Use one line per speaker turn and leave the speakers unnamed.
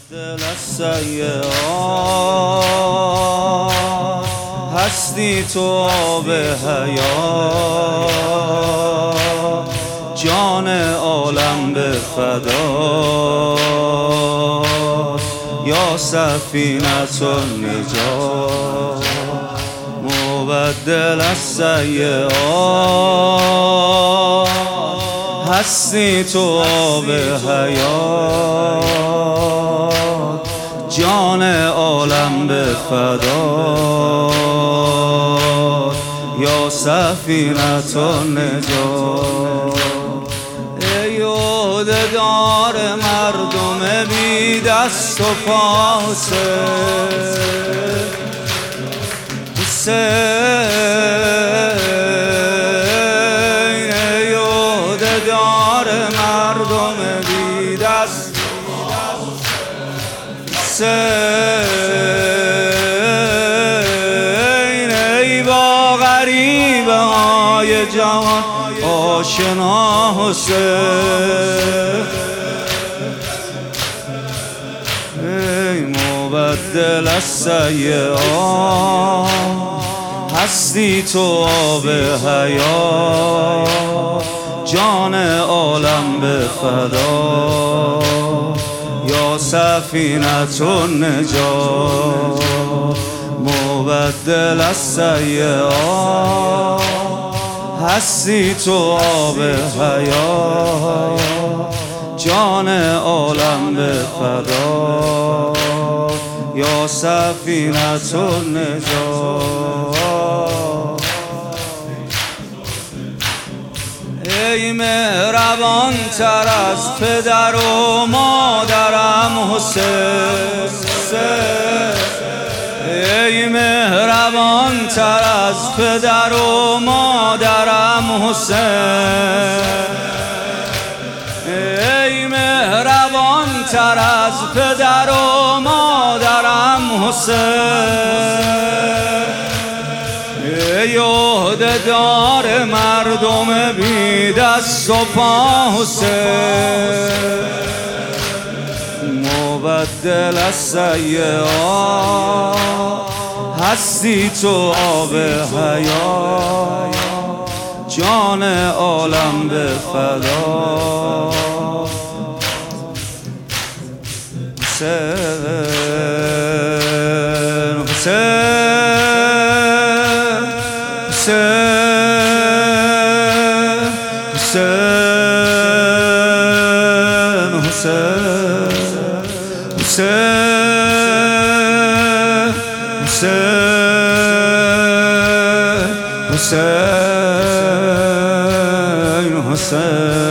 دل از سیئات هستی تو آب حیات، جان عالم به فدات، یا سفینة النجات. مبدل از سیئات هستی تو آب حیات، جان عالم به فدات، یا سفینة النجات. ای عهده دار مردم بی دست و پاسه، ای عهده دار مردم بی دست ای با غریبه های جوان آشنا حسین. ای مبدل از سیئات هستی تو آب حیات، جان عالم به فدا، یا سفینة النجات. مبدل از سیئات هستی تو آب حیات، جان عالم به فدا، یا سفینة النجات. ای مهربان تر از پدر و مادرم حسین، ای مهربان تر از پدر و مادرم حسین، ای مهربان تر از پدر و مادرم حسین. ای عهده دار مردم بی دست و پا حسین، مبدل از سیئات هستی تو آب حیات، جان عالم به فدا. حسین حسین حسین حسین حسین حسین حسین حسین.